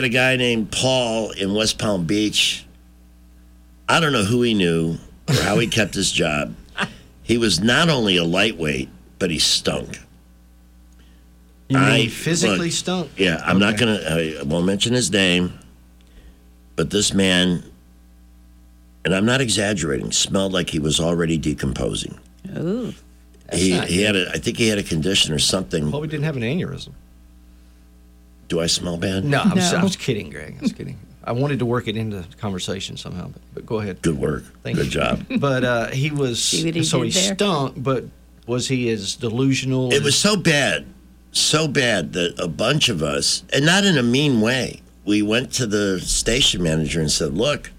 a guy named Paul in West Palm Beach. I don't know who he knew or how he kept his job. He was not only a lightweight, but he stunk. You mean physically stunk? Yeah, I won't mention his name, but this man, and I'm not exaggerating, smelled like he was already decomposing. Ooh. I think he had a condition or something. Probably didn't have an aneurysm. Do I smell bad? No, I was kidding, Greg. I was kidding. I wanted to work it into the conversation somehow, but go ahead. Good work. Good job. But he was, he stunk, but was he as delusional? It was so bad that a bunch of us, and not in a mean way, we went to the station manager and said, look,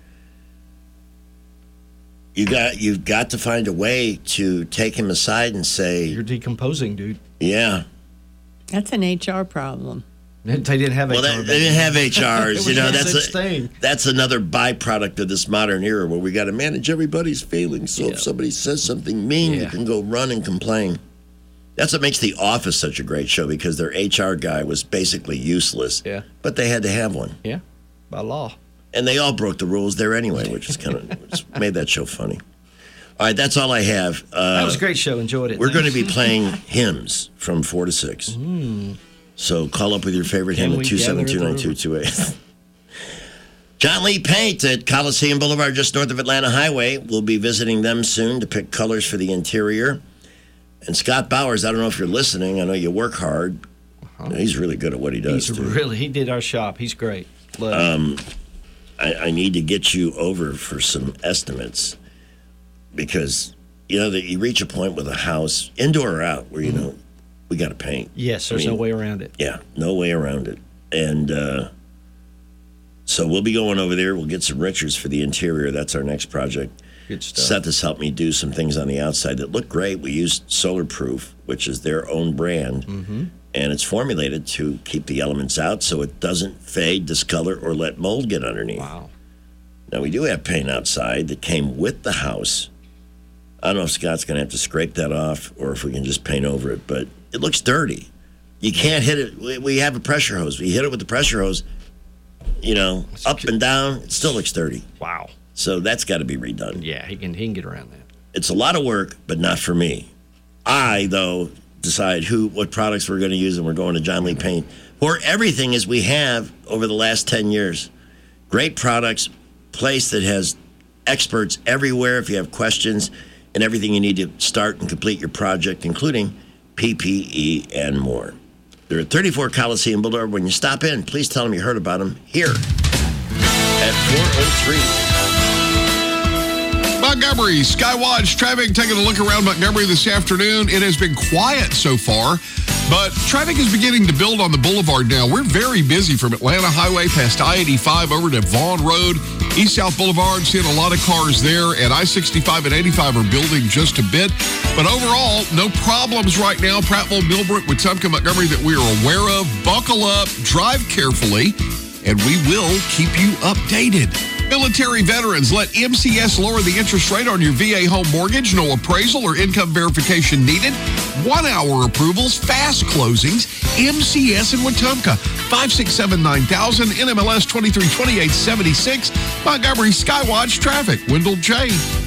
you've got to find a way to take him aside and say, you're decomposing, dude. Yeah. That's an HR problem. They didn't have HR. They didn't have HRs. That's that's another byproduct of this modern era where we got to manage everybody's feelings. So if somebody says something mean, you can go run and complain. That's what makes The Office such a great show, because their HR guy was basically useless. Yeah. But they had to have one. Yeah, by law. And they all broke the rules there anyway, which is kind of made that show funny. All right, that's all I have. That was a great show. Enjoyed it. We're going to be playing hymns from 4 to 6. So call up with your favorite hymn at 272-9228. John Lee Paint at Coliseum Boulevard, just north of Atlanta Highway. We'll be visiting them soon to pick colors for the interior. And Scott Bowers, I don't know if you're listening. I know you work hard. He's really good at what he does. He did our shop. He's great. I need to get you over for some estimates, because that you reach a point with a house, indoor or out, where we got to paint. Yes, there's no way around it. Yeah, no way around it. And so we'll be going over there. We'll get some Richards for the interior. That's our next project. Good stuff. Seth has helped me do some things on the outside that look great. We used Solar Proof, which is their own brand, and it's formulated to keep the elements out so it doesn't fade, discolor, or let mold get underneath. Wow. Now, we do have paint outside that came with the house. I don't know if Scott's going to have to scrape that off or if we can just paint over it, but it looks dirty. You can't hit it. We have a pressure hose. We hit it with the pressure hose, up and down. It still looks dirty. Wow. So that's got to be redone. Yeah, he can get around that. It's a lot of work, but not for me. I, though, decide what products we're going to use, and we're going to John Lee Paint for everything as we have over the last 10 years. Great products, place that has experts everywhere if you have questions, and everything you need to start and complete your project, including PPE and more. They're at 34 Coliseum Boulevard. When you stop in, please tell them you heard about them here at 403. Montgomery, Skywatch traffic, taking a look around Montgomery this afternoon. It has been quiet so far, but traffic is beginning to build on the boulevard now. We're very busy from Atlanta Highway past I-85 over to Vaughn Road, East-South Boulevard, seeing a lot of cars there, and I-65 and 85 are building just a bit. But overall, no problems right now. Prattville, Millbrook, Wetumpka, Montgomery that we are aware of. Buckle up, drive carefully, and we will keep you updated. Military veterans, let MCS lower the interest rate on your VA home mortgage. No appraisal or income verification needed. 1-hour approvals, fast closings. MCS in Wetumpka, 567-9000, NMLS 232876. Montgomery Skywatch traffic. Wendell J.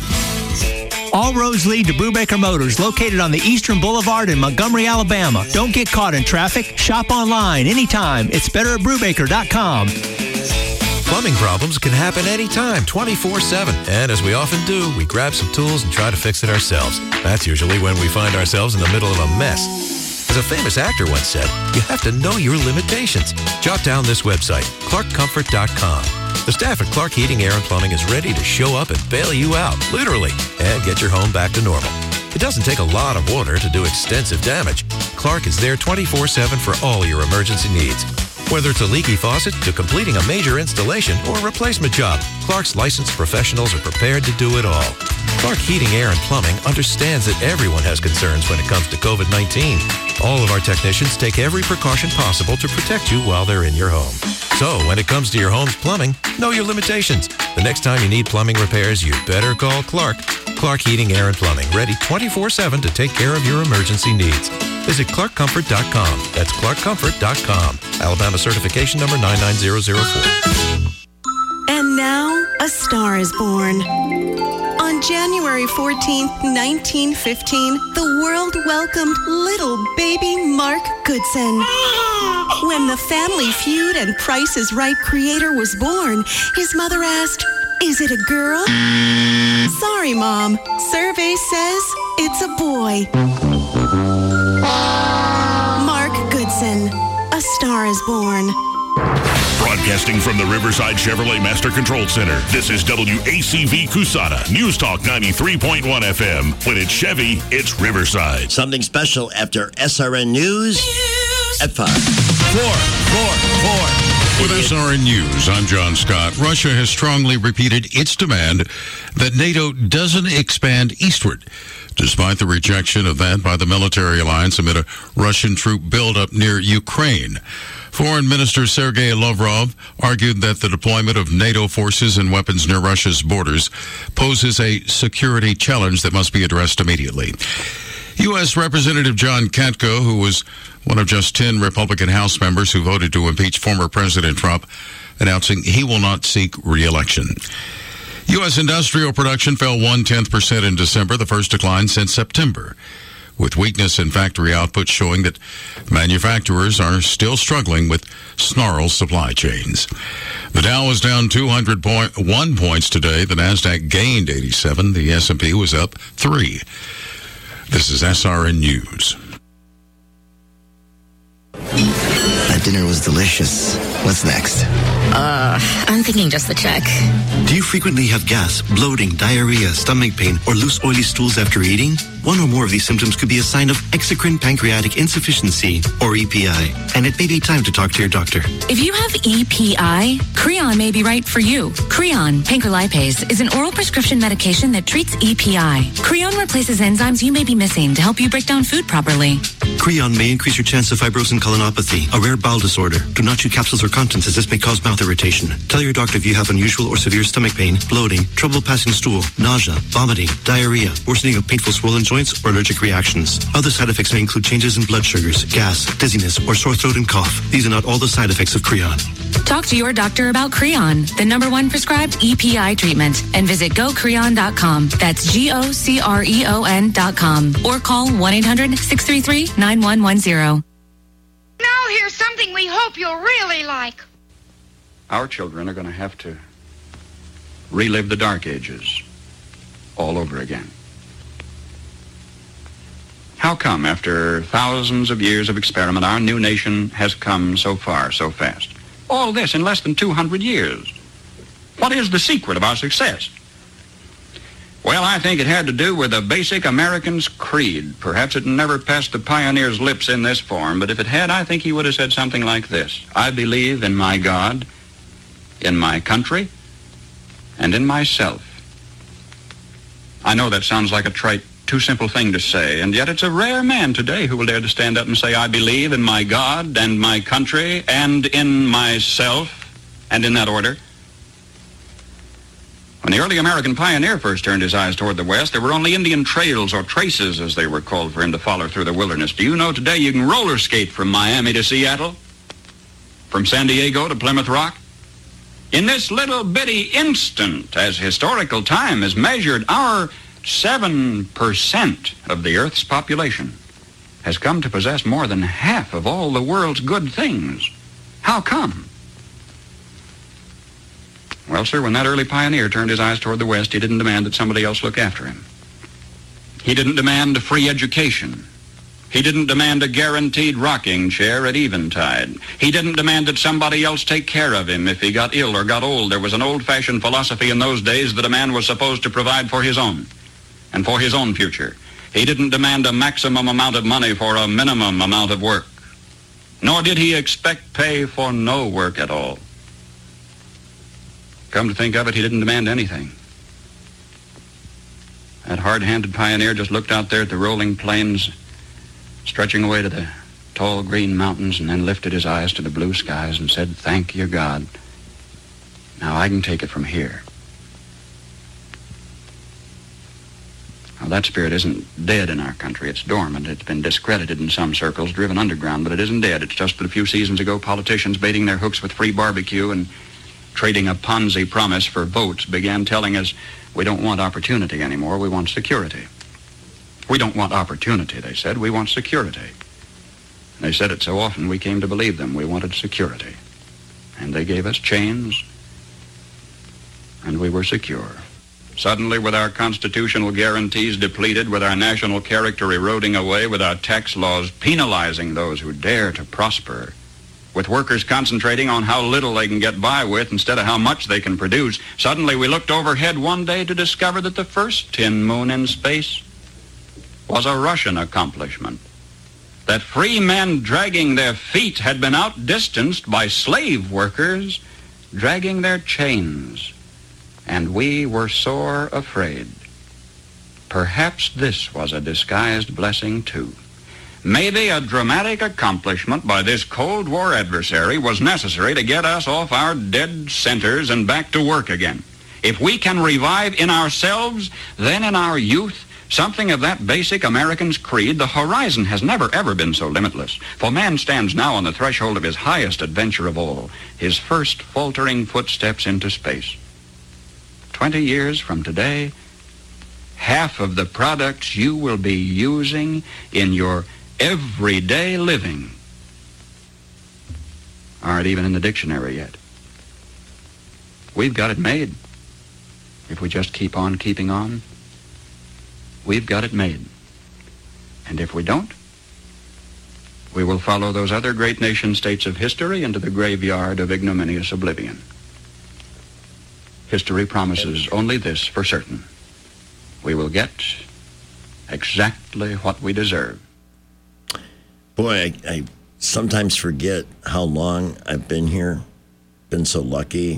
All roads lead to Brubaker Motors, located on the Eastern Boulevard in Montgomery, Alabama. Don't get caught in traffic. Shop online anytime. It's better at Brubaker.com. Plumbing problems can happen anytime, 24/7. And as we often do, we grab some tools and try to fix it ourselves. That's usually when we find ourselves in the middle of a mess. As a famous actor once said, you have to know your limitations. Jot down this website, ClarkComfort.com. The staff at Clark Heating, Air, and Plumbing is ready to show up and bail you out, literally, and get your home back to normal. It doesn't take a lot of water to do extensive damage. Clark is there 24/7 for all your emergency needs. Whether it's a leaky faucet to completing a major installation or a replacement job, Clark's licensed professionals are prepared to do it all. Clark Heating, Air, and Plumbing understands that everyone has concerns when it comes to COVID-19. All of our technicians take every precaution possible to protect you while they're in your home. So when it comes to your home's plumbing, know your limitations. The next time you need plumbing repairs, you better call Clark. Clark Heating, Air, and Plumbing, ready 24/7 to take care of your emergency needs. Visit ClarkComfort.com. That's ClarkComfort.com. Alabama certification number 99004. And now, a star is born. On January 14th, 1915, the world welcomed little baby Mark Goodson. When the Family Feud and Price is Right creator was born, his mother asked, "Is it a girl?" "Sorry, Mom. Survey says it's a boy." Mark Goodson, a star is born. Broadcasting from the Riverside Chevrolet Master Control Center, this is WACV Cusana, News Talk 93.1 FM. When it's Chevy, it's Riverside. Something special after SRN News at 5. 4. With SRN News, I'm John Scott. Russia has strongly repeated its demand that NATO doesn't expand eastward, despite the rejection of that by the military alliance amid a Russian troop buildup near Ukraine. Foreign Minister Sergei Lavrov argued that the deployment of NATO forces and weapons near Russia's borders poses a security challenge that must be addressed immediately. U.S. Representative John Katko, who was one of just 10 Republican House members who voted to impeach former President Trump, announcing he will not seek re-election. U.S. industrial production fell 0.1% in December, the first decline since September, with weakness in factory output showing that manufacturers are still struggling with snarled supply chains. The Dow was down 201 points today. The Nasdaq gained 87. The S&P was up 3. This is SRN News. That dinner was delicious. What's next? I'm thinking just the check. Do you frequently have gas, bloating, diarrhea, stomach pain, or loose oily stools after eating? One or more of these symptoms could be a sign of exocrine pancreatic insufficiency, or EPI, and it may be time to talk to your doctor. If you have EPI, Creon may be right for you. Creon, pancrelipase, is an oral prescription medication that treats EPI. Creon replaces enzymes you may be missing to help you break down food properly. Creon may increase your chance of fibrosing colonopathy, a rare bowel disorder. Do not chew capsules or contents, as this may cause mouth irritation. Tell your doctor if you have unusual or severe stomach pain, bloating, trouble passing stool, nausea, vomiting, diarrhea, worsening of painful swollen joints, or allergic reactions. Other side effects may include changes in blood sugars, gas, dizziness, or sore throat and cough. These are not all the side effects of Creon. Talk to your doctor about Creon, the #1 prescribed EPI treatment, and visit gocreon.com. That's GOCREON.com. Or call 1-800-633-9110. Now here's something we hope you'll really like. Our children are going to have to relive the Dark Ages all over again. How come, after thousands of years of experiment, our new nation has come so far, so fast? All this in less than 200 years. What is the secret of our success? Well, I think it had to do with a basic American's creed. Perhaps it never passed the pioneer's lips in this form, but if it had, I think he would have said something like this: I believe in my God, in my country, and in myself. I know that sounds like a trite, too simple thing to say, and yet it's a rare man today who will dare to stand up and say, I believe in my God and my country and in myself, and in that order. When the early American pioneer first turned his eyes toward the West, there were only Indian trails, or traces as they were called, for him to follow through the wilderness. Do you know today you can roller skate from Miami to Seattle? From San Diego to Plymouth Rock? In this little bitty instant, as historical time is measured, our 7% of the Earth's population has come to possess more than half of all the world's good things. How come? Well, sir, when that early pioneer turned his eyes toward the West, he didn't demand that somebody else look after him. He didn't demand a free education. He didn't demand a guaranteed rocking chair at eventide. He didn't demand that somebody else take care of him if he got ill or got old. There was an old-fashioned philosophy in those days that a man was supposed to provide for his own and for his own future. He didn't demand a maximum amount of money for a minimum amount of work, nor did he expect pay for no work at all. Come to think of it, he didn't demand anything. That hard-handed pioneer just looked out there at the rolling plains, stretching away to the tall green mountains, and then lifted his eyes to the blue skies and said, thank you, God. Now I can take it from here. Well, that spirit isn't dead in our country. It's dormant. It's been discredited in some circles, driven underground, but it isn't dead. It's just that a few seasons ago, politicians baiting their hooks with free barbecue and trading a Ponzi promise for votes began telling us we don't want opportunity anymore, we want security. We don't want opportunity, they said, we want security. They said it so often we came to believe them. We wanted security. And they gave us chains, and we were secure. Suddenly, with our constitutional guarantees depleted, with our national character eroding away, with our tax laws penalizing those who dare to prosper, with workers concentrating on how little they can get by with instead of how much they can produce, suddenly we looked overhead one day to discover that the first tin moon in space was a Russian accomplishment. That free men dragging their feet had been outdistanced by slave workers dragging their chains. And we were sore afraid. Perhaps this was a disguised blessing, too. Maybe a dramatic accomplishment by this Cold War adversary was necessary to get us off our dead centers and back to work again. If we can revive in ourselves, then in our youth, something of that basic American's creed, the horizon has never, ever been so limitless. For man stands now on the threshold of his highest adventure of all, his first faltering footsteps into space. 20 years from today, half of the products you will be using in your everyday living aren't even in the dictionary yet. We've got it made. If we just keep on keeping on, we've got it made. And if we don't, we will follow those other great nation-states of history into the graveyard of ignominious oblivion. History promises only this for certain. We will get exactly what we deserve. Boy, I sometimes forget how long I've been here. Been so lucky.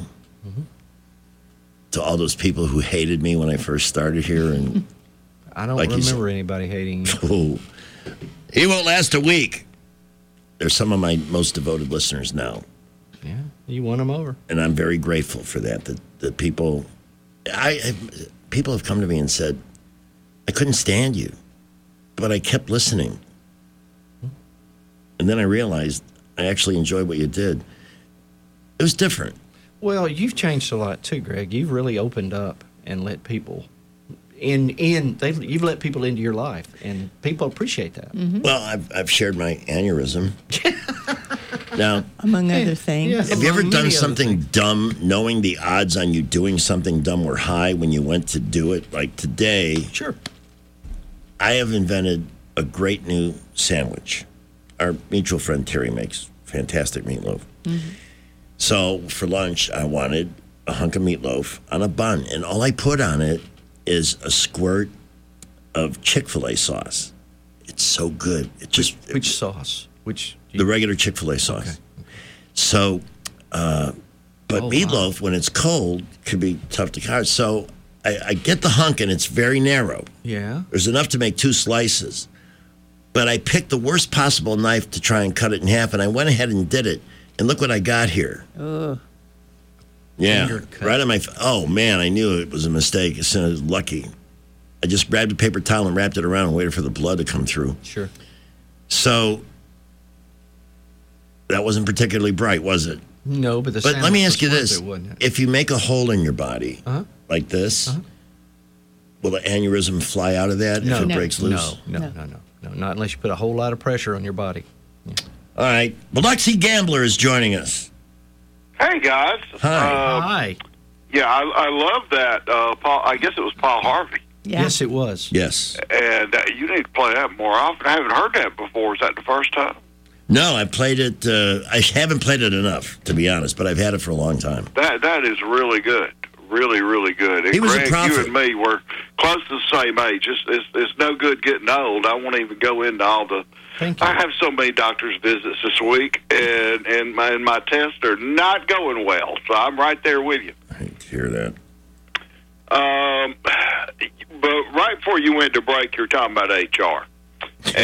To all those people who hated me when I first started here. And I don't remember anybody hating you. He won't last a week. They're some of my most devoted listeners now. Yeah, you won them over. And I'm very grateful for that. The people, people have come to me and said, I couldn't stand you, but I kept listening. And then I realized I actually enjoyed what you did. It was different. Well, you've changed a lot too, Greg. You've really opened up and let people you've let people into your life, and people appreciate that. Mm-hmm. Well, I've shared my aneurysm. Now, among other things. Have you ever done something dumb, knowing the odds on you doing something dumb were high when you went to do it? Like today, sure. I have invented a great new sandwich. Our mutual friend Terry makes fantastic meatloaf. Mm-hmm. So for lunch, I wanted a hunk of meatloaf on a bun, and all I put on it is a squirt of Chick-fil-A sauce. It's so good. It just which sauce? The regular Chick-fil-A sauce. Okay. So, but meatloaf when it's cold could be tough to cut. So I get the hunk, and it's very narrow. Yeah. There's enough to make 2 slices. But I picked the worst possible knife to try and cut it in half, and I went ahead and did it. And look what I got here. Ugh. Yeah, right on my... Oh, man, I knew it was a mistake as soon as I was lucky. I just grabbed a paper towel and wrapped it around and waited for the blood to come through. Sure. So, that wasn't particularly bright, was it? No, but let me ask you this. If you make a hole in your body like this, will the aneurysm fly out of that if it breaks loose? No, not unless you put a whole lot of pressure on your body. Yeah. All right. Biloxi Gambler is joining us. Hey, guys. Hi. Hi. Yeah, I love that. Paul, I guess it was Paul Harvey. Yeah. Yes, it was. Yes. And you need to play that more often. I haven't heard that before. Is that the first time? No, I've played it. I haven't played it enough, to be honest, but I've had it for a long time. That is really good. Really, really good. And he was Greg, a prophet. You and me were close to the same age. It's no good getting old. I won't even go into all the... Thank you. I have so many doctor's visits this week, and my tests are not going well, so I'm right there with you. I hate to hear that. But right before you went to break, you were talking about HR.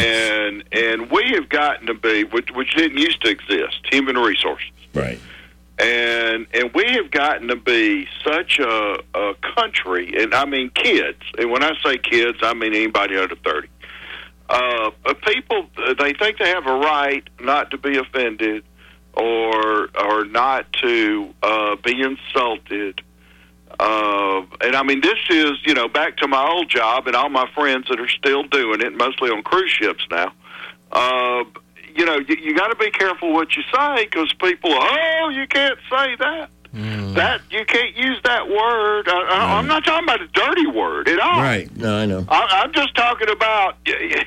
And we have gotten to be, which didn't used to exist, human resources. Right. And we have gotten to be such a country, and I mean kids. And when I say kids, I mean anybody under 30. People, they think they have a right not to be offended or not to be insulted. And I mean, this is, back to my old job and all my friends that are still doing it, mostly on cruise ships now. You got to be careful what you say, because people, you can't say that. That you can't use that word. I'm not talking about a dirty word at all. Right. No, I know. I'm just talking about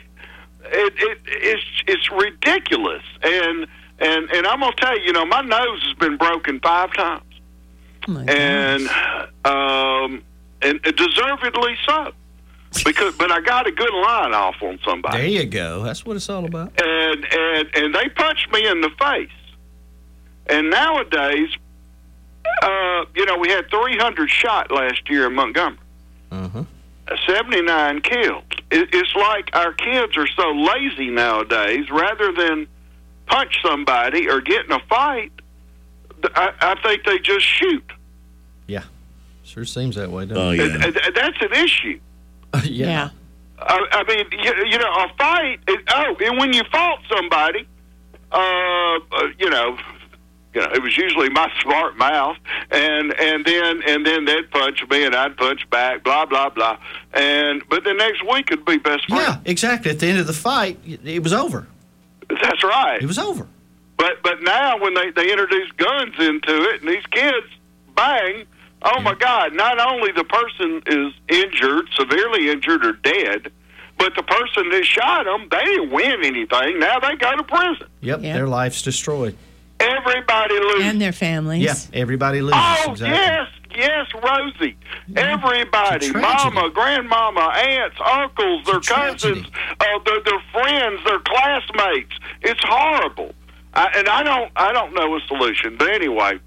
it's ridiculous. And I'm gonna tell you, my nose has been broken 5 times, and deservedly so. But I got a good line off on somebody. There you go. That's what it's all about. And they punched me in the face. And nowadays, we had 300 shot last year in Montgomery. 79 killed. It's like our kids are so lazy nowadays. Rather than punch somebody or get in a fight, I think they just shoot. Yeah, sure seems that way, doesn't it? That's an issue. Yeah. I mean, a fight. And when you fought somebody, it was usually my smart mouth, and then they'd punch me and I'd punch back, blah blah blah, but the next week it'd be best friends. Yeah, exactly. At the end of the fight, it was over. That's right. It was over. But now when they introduce guns into it, and these kids bang. Oh, my God, not only the person is injured, severely injured or dead, but the person that shot them, they didn't win anything. Now they go to prison. Yep. Their life's destroyed. Everybody loses. And their families. Yeah, everybody loses. Oh, exactly. yes, Rosie. Everybody, mama, grandmama, aunts, uncles, their cousins, their friends, their classmates. It's horrible. I don't know a solution. But anyway,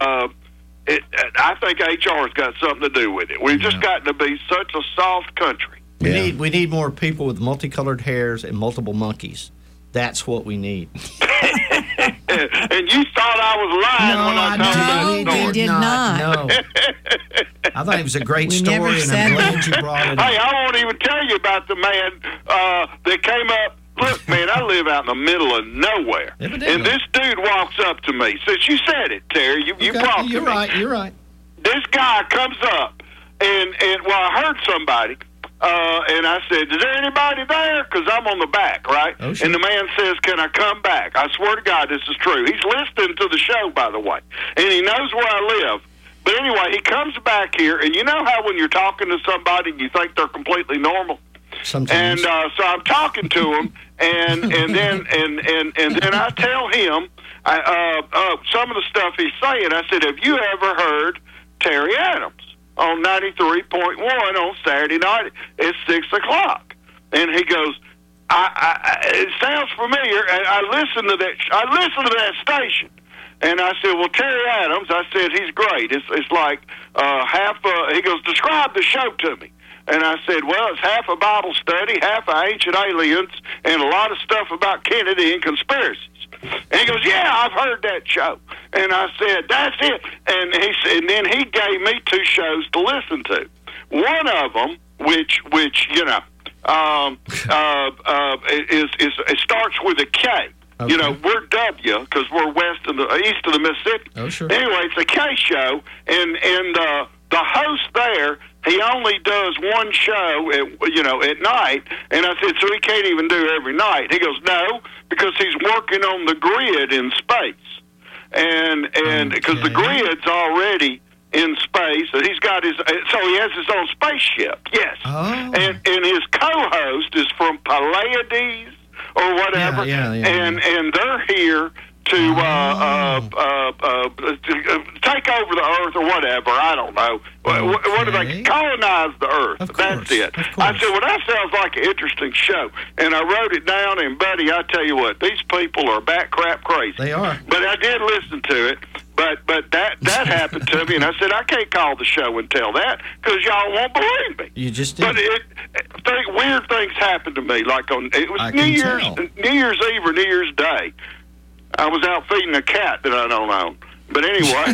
I think HR's got something to do with it. We've just gotten to be such a soft country. We need more people with multicolored hairs and multiple monkeys. That's what we need. And you thought I was lying when I told that story. You did not. No. I thought it was a great story, and I'm glad you brought it up. Hey, I won't even tell you about the man that came up. Look, man, I live out in the middle of nowhere. Evidently. And this dude walks up to me. Since you said it, Terry, you brought You're me. right, you're right. This guy comes up, and I heard somebody, and I said, is there anybody there? Because I'm on the back, right? Oh, sure. And the man says, can I come back? I swear to God, this is true. He's listening to the show, by the way, and he knows where I live. But anyway, he comes back here, and you know how when you're talking to somebody and you think they're completely normal? Sometimes. And so I'm talking to him, and then I tell him some of the stuff he's saying. I said, have you ever heard Terry Adams on 93.1 on Saturday night at 6 o'clock? And he goes, it sounds familiar. And I listen to that station. And I said, well, Terry Adams, I said, he's great. It's like he goes, describe the show to me. And I said, well, it's half a Bible study, half of ancient aliens, and a lot of stuff about Kennedy and conspiracies. And he goes, yeah, I've heard that show. And I said, that's it. And he said, and then he gave me 2 shows to listen to. One of them, which it starts with a K. Okay. We're W because we're east of the Mississippi. Oh, sure. Anyway, it's a K show, and the host there, he only does one show at night. And I said, so he can't even do every night. He goes, no, because he's working on the grid in space, and because the grid's already in space, and he has his own spaceship. Yes, and his co-host is from Pleiades or whatever, and they're here to take over the Earth or whatever. I don't know. What do they colonize the Earth? That's it. I said, well, that sounds like an interesting show, and I wrote it down. And buddy, I tell you what, these people are bat crap crazy. They are. But I did listen to it. But that happened to me, and I said I can't call the show and tell that because y'all won't believe me. You just did. But weird things happened to me, like it was New Year's Eve or New Year's Day. I was out feeding a cat that I don't own, But anyway,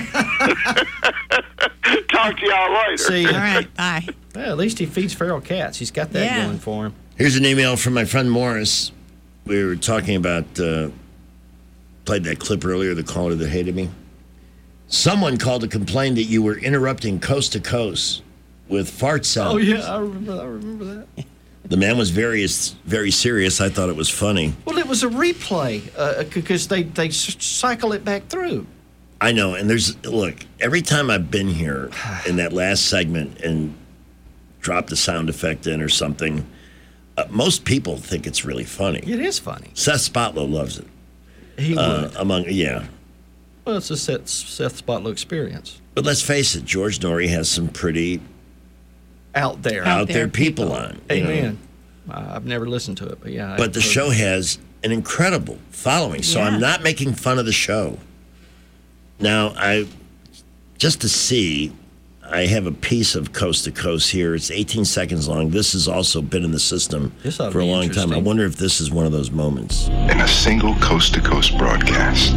talk to y'all later. See, All right, bye. Well, at least he feeds feral cats. He's got that Yeah. going for him. Here's an email from my friend Morris. We were talking about, played that clip earlier, the caller that hated me. Someone called to complain that you were interrupting Coast to Coast with fart sounds. Oh, yeah, I remember that. The man was very serious. I thought it was funny. Well, it was a replay because they cycle it back through. I know, and look, every time I've been here in that last segment and dropped a sound effect in or something, most people think it's really funny. It is funny. Seth Spotlow loves it. He would. Well, it's a Seth Spotlow experience. But let's face it, George Norrie has some pretty out there people on. Amen. I've never listened to it, but yeah. But the show has an incredible following, so I'm not making fun of the show. Now, just to see, I have a piece of Coast to Coast here. It's 18 seconds long. This has also been in the system for a long time. I wonder if this is one of those moments. In a single Coast to Coast broadcast,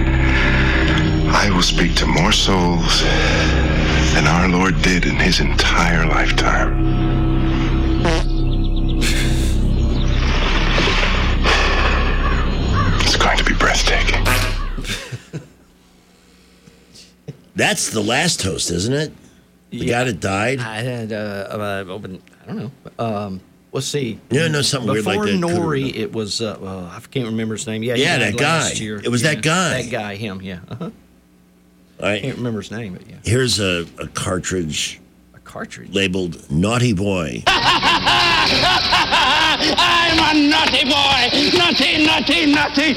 I will speak to more souls than our Lord did in his entire lifetime. It's going to be breathtaking. That's the last host, isn't it? The guy that died? I had, I don't know. Let's see. No, something weird like that. Before Norrie, it was, I can't remember his name. Yeah, that guy. It was that guy. That guy, him, yeah. Uh-huh. All right. I can't remember his name, but yeah. Here's a cartridge. A cartridge? Labeled Naughty Boy. I'm a naughty boy. Naughty.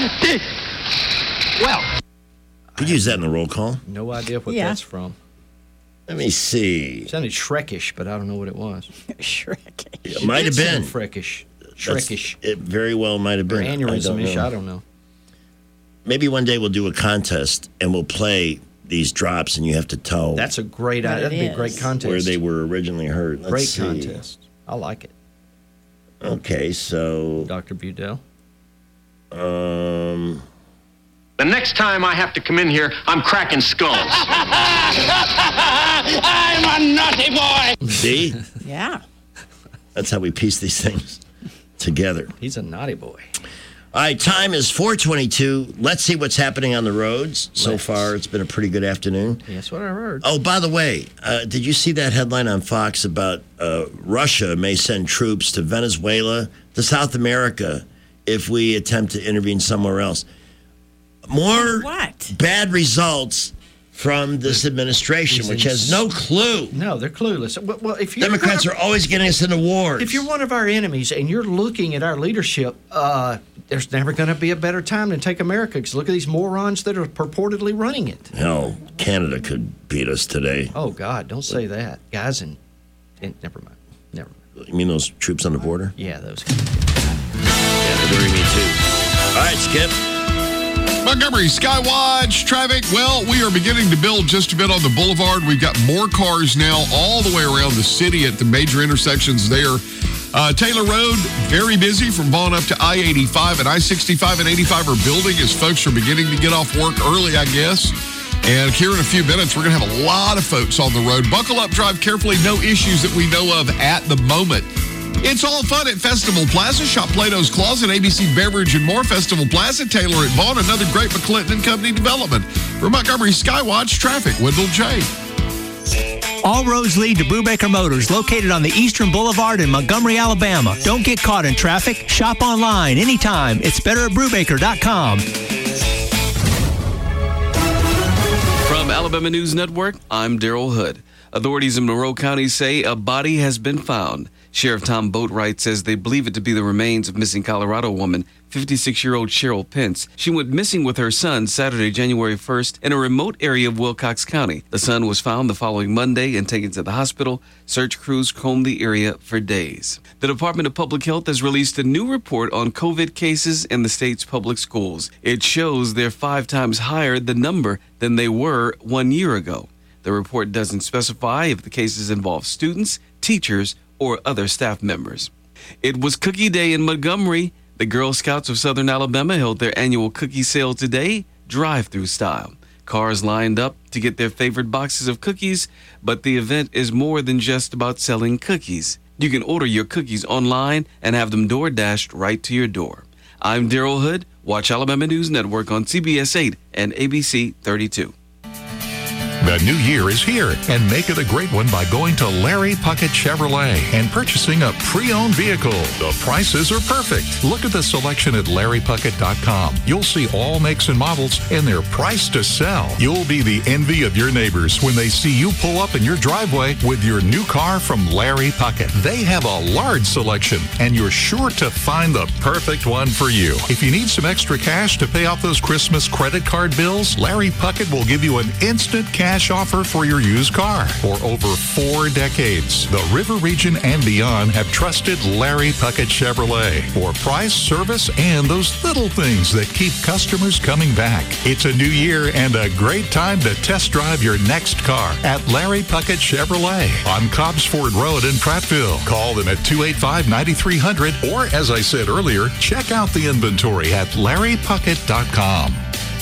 Well. Could you use that in the roll call? No idea what that's from. Let me see. It sounded Shrekish, but I don't know what it was. Shrekish. It might have been. Shrekish. It very well might have been. Or aneurysm-ish, I don't know. Maybe one day we'll do a contest and we'll play these drops and you have to tell. That's a great idea. That'd be a great contest. Where they were originally heard. Let's see. Contest. I like it. Okay, so. Dr. Budell. The next time I have to come in here, I'm cracking skulls. I'm a naughty boy. See? Yeah. That's how we piece these things together. He's a naughty boy. All right, time is 4:22. Let's see what's happening on the roads. So far, it's been a pretty good afternoon. Yeah, that's what I heard. Oh, by the way, did you see that headline on Fox about Russia may send troops to Venezuela, to South America, if we attempt to intervene somewhere else? More bad results from this administration, which has no clue. No, they're clueless. Well, if you're Democrats are always getting us into wars. If you're one of our enemies and you're looking at our leadership, there's never going to be a better time to take America. Because look at these morons that are purportedly running it. Hell, Canada could beat us today. Oh God, don't say that, guys. And never mind. You mean those troops on the border? Yeah, those. Yeah, they're doing me too. All right, Skip. Montgomery Skywatch traffic. Well, we are beginning to build just a bit on the boulevard. We've got more cars now all the way around the city at the major intersections there. Taylor Road, very busy from Vaughn up to I-85, and I-65 and 85 are building as folks are beginning to get off work early, I guess. And here in a few minutes, we're going to have a lot of folks on the road. Buckle up, drive carefully. No issues that we know of at the moment. It's all fun at Festival Plaza. Shop Plato's Closet, ABC Beverage, and more. Festival Plaza, Taylor at Vaughn, another great McClinton & Company development. For Montgomery Skywatch traffic, Wendell J. All roads lead to Brubaker Motors, located on the Eastern Boulevard in Montgomery, Alabama. Don't get caught in traffic. Shop online anytime. It's better at Brubaker.com. From Alabama News Network, I'm Daryl Hood. Authorities in Monroe County say a body has been found. Sheriff Tom Boatwright says they believe it to be the remains of missing Colorado woman, 56-year-old Cheryl Pence. She went missing with her son Saturday, January 1st, in a remote area of Wilcox County. The son was found the following Monday and taken to the hospital. Search crews combed the area for days. The Department of Public Health has released a new report on COVID cases in the state's public schools. It shows they're 5 times higher the number than they were 1 year ago. The report doesn't specify if the cases involve students, teachers, or other staff members. It was Cookie Day in Montgomery. The Girl Scouts of Southern Alabama held their annual cookie sale today, drive-through style. Cars lined up to get their favorite boxes of cookies, but the event is more than just about selling cookies. You can order your cookies online and have them door-dashed right to your door. I'm Daryl Hood. Watch Alabama News Network on CBS 8 and ABC 32. The new year is here, and make it a great one by going to Larry Puckett Chevrolet and purchasing a pre-owned vehicle. The prices are perfect. Look at the selection at LarryPuckett.com. You'll see all makes and models, and they're priced to sell. You'll be the envy of your neighbors when they see you pull up in your driveway with your new car from Larry Puckett. They have a large selection, and you're sure to find the perfect one for you. If you need some extra cash to pay off those Christmas credit card bills, Larry Puckett will give you an instant cash offer for your used car. For over 4 decades, the River Region and beyond have trusted Larry Puckett Chevrolet for price, service, and those little things that keep customers coming back. It's a new year and a great time to test drive your next car at Larry Puckett Chevrolet on Cobbs Ford Road in Prattville. Call them at 285-9300, or as I said earlier, check out the inventory at LarryPuckett.com.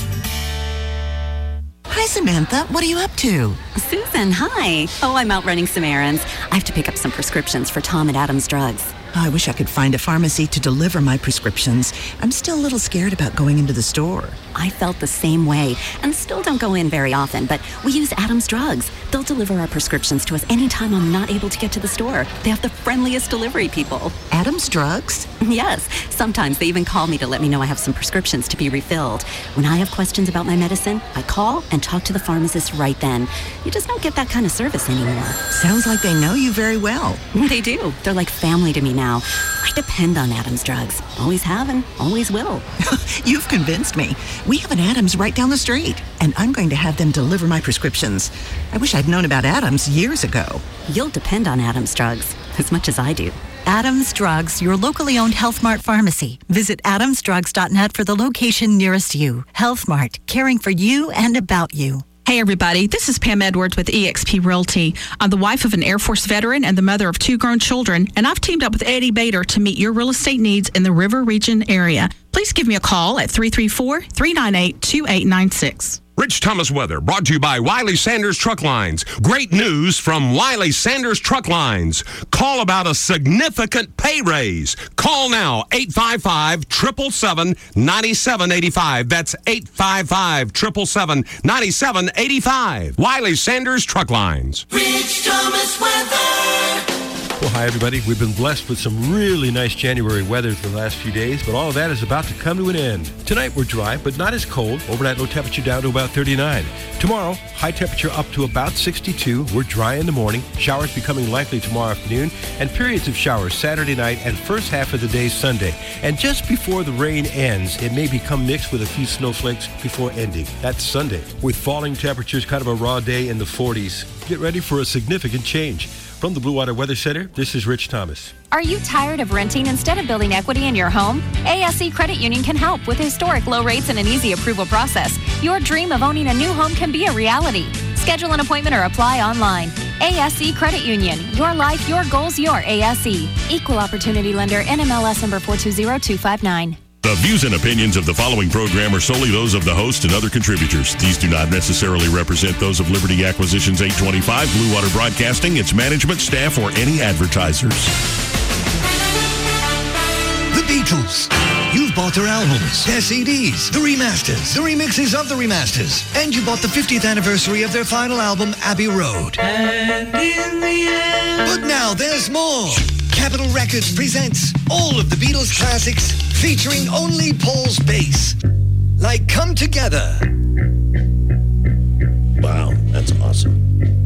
Hi, Samantha. What are you up to? Susan, hi. Oh, I'm out running some errands. I have to pick up some prescriptions for Tom at Adams Drugs. I wish I could find a pharmacy to deliver my prescriptions. I'm still a little scared about going into the store. I felt the same way and still don't go in very often, but we use Adams Drugs. They'll deliver our prescriptions to us anytime I'm not able to get to the store. They have the friendliest delivery people. Adams Drugs? Yes. Sometimes they even call me to let me know I have some prescriptions to be refilled. When I have questions about my medicine, I call and talk to the pharmacist right then. You just don't get that kind of service anymore. Sounds like they know you very well. They do. They're like family to me now. I depend on Adams Drugs. Always have and always will. You've convinced me. We have an Adams right down the street, and I'm going to have them deliver my prescriptions. I wish I'd known about Adams years ago. You'll depend on Adams Drugs as much as I do. Adams Drugs, your locally owned Health Mart pharmacy. Visit adamsdrugs.net for the location nearest you. Health Mart, caring for you and about you. Hey everybody, this is Pam Edwards with eXp Realty. I'm the wife of an Air Force veteran and the mother of 2 grown children, and I've teamed up with Eddie Bader to meet your real estate needs in the River Region area. Please give me a call at 334-398-2896. Rich Thomas weather brought to you by Wiley Sanders Truck Lines. Great news from Wiley Sanders Truck Lines. Call about a significant pay raise. Call now, 855-777-9785. That's 855-777-9785. Wiley Sanders Truck Lines. Rich Thomas weather. Well, hi, everybody. We've been blessed with some really nice January weather for the last few days, but all of that is about to come to an end. Tonight, we're dry, but not as cold. Overnight low temperature down to about 39. Tomorrow, high temperature up to about 62. We're dry in the morning. Showers becoming likely tomorrow afternoon, and periods of showers Saturday night and first half of the day Sunday. And just before the rain ends, it may become mixed with a few snowflakes before ending. That's Sunday. With falling temperatures, kind of a raw day in the 40s. Get ready for a significant change. From the Blue Water Weather Center, this is Rich Thomas. Are you tired of renting instead of building equity in your home? ASE Credit Union can help with historic low rates and an easy approval process. Your dream of owning a new home can be a reality. Schedule an appointment or apply online. ASE Credit Union. Your life, your goals, your ASE. Equal Opportunity Lender, NMLS number 420259. The views and opinions of the following program are solely those of the host and other contributors. These do not necessarily represent those of Liberty Acquisitions 825, Blue Water Broadcasting, its management, staff, or any advertisers. The Beatles. You've bought their albums, their CDs, the remasters, the remixes of the remasters, and you bought the 50th anniversary of their final album, Abbey Road. And in the end... But now there's more. Capitol Records presents all of the Beatles classics featuring only Paul's bass. Like Come Together. Wow, that's awesome.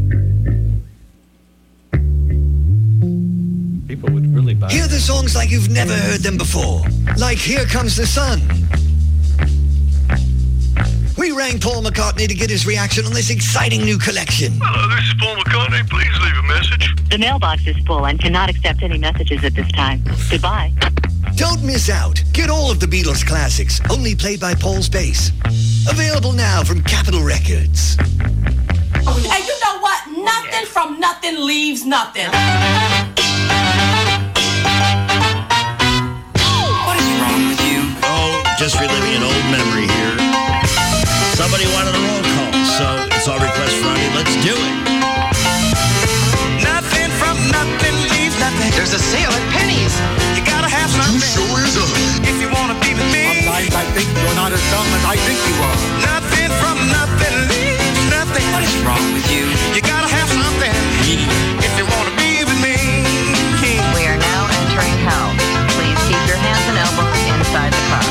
People would really buy Hear the songs like you've never heard them before. Like Here Comes the Sun. We rang Paul McCartney to get his reaction on this exciting new collection. Hello, this is Paul McCartney. Please leave a message. The mailbox is full and cannot accept any messages at this time. Goodbye. Don't miss out. Get all of the Beatles classics, only played by Paul's bass. Available now from Capitol Records. And you know what? Nothing from nothing leaves nothing. What is wrong with you? Oh, just reliving an old memory here. Somebody wanted a roll call. There's a sale at Penny's. You gotta have something. Sure is if you wanna be with me. Sometimes I think you're not as dumb as I think you are. Nothing from nothing leaves nothing. What is wrong with you? You gotta have something if you wanna be with me. We are now entering hell. Please keep your hands and elbows inside the car.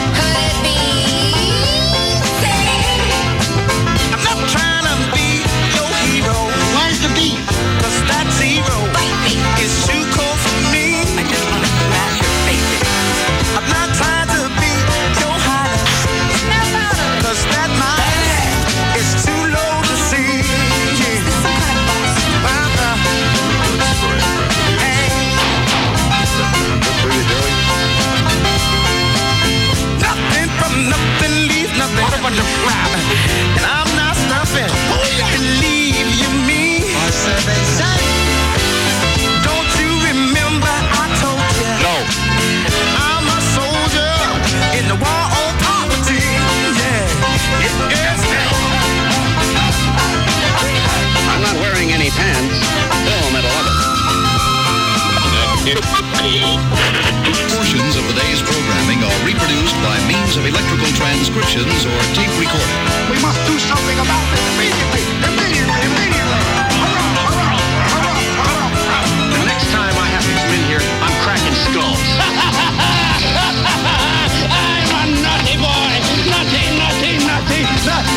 I'm not trying to be your hero. Where's the beef? 'Cause that zero is too cold for me. I just want to smash your face. I'm not trying to be your highness. 'Cause that mine is too low to see. Nothing from nothing leaves nothing. What a bunch of crap. And I'm not stuffing. Believe you me. Don't you remember I told you? No. I'm a soldier in the war on poverty. Yeah. It is I'm not wearing any pants. Film at 11. Portions of the day's programming are reproduced by means of electrical transcriptions or tape recording. We must do something about this immediately. The next time I have to come in here, I'm cracking skulls. I'm a nutty boy. Nutty.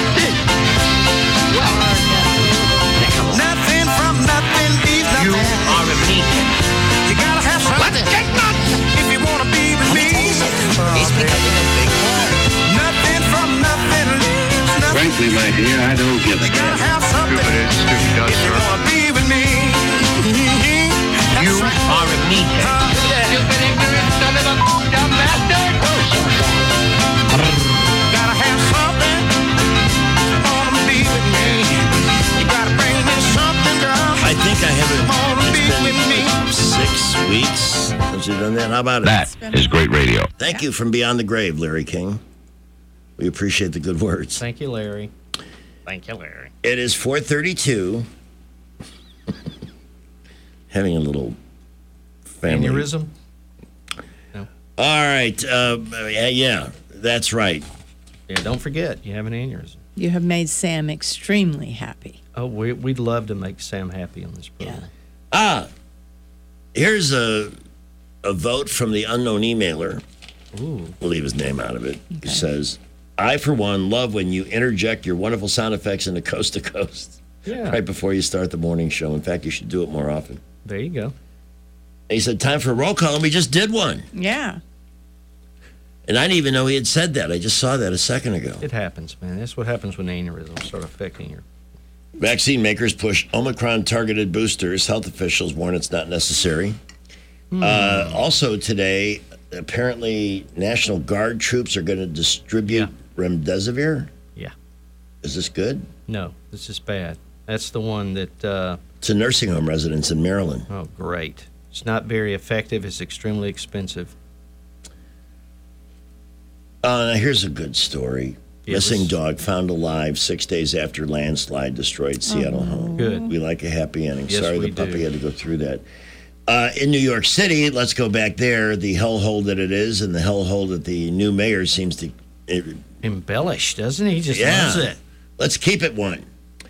nothing from nothing leaves nothing. You are a meathead. You gotta have something. Let's get nuts. If you wanna be with me. He's becoming a big boy. Nothing from nothing leaves nothing. Frankly, my dear, I don't give a You gotta have something. Stupid, If you wanna be with me. You are a meathead. Stupid, ignorant, son of a dumb bastard. Gotta have something. Wanna be with me. You gotta bring me something, girl. I think I haven't. Wanna be with me. 6 weeks since you've done that. How about it? That is great radio. Thank you from Beyond the Grave, Larry King. We appreciate the good words. Thank you, Larry. Thank you, Larry. It is 4:32. Having a little family. Aneurysm? No. All right. Yeah, that's right. Yeah, don't forget, you have an aneurysm. You have made Sam extremely happy. Oh, we'd love to make Sam happy on this program. Here's a vote from the unknown emailer. Ooh. We'll leave his name out of it. Okay. He says, I, for one, love when you interject your wonderful sound effects into Coast to Coast. Yeah. Right before you start the morning show. In fact, you should do it more often. There you go. And he said, time for a roll call, and we just did one. Yeah. And I didn't even know he had said that. I just saw that a second ago. It happens, man. That's what happens when aneurysms start affecting your... Vaccine makers push Omicron-targeted boosters. Health officials warn it's not necessary. Also today, apparently National Guard troops are going to distribute remdesivir. Yeah. Is this good? No, this is bad. That's the one that... It's a nursing home residence in Maryland. Oh, great. It's not very effective. It's extremely expensive. Now here's a good story. Yeah, Missing dog found alive 6 days after landslide destroyed Seattle home. Good. We like a happy ending. Yes, Sorry we the puppy do. had to go through that. In New York City, let's go back there, the hellhole that it is and the hellhole that the new mayor seems to... Embellish, doesn't he? He just loves it. Let's keep it one.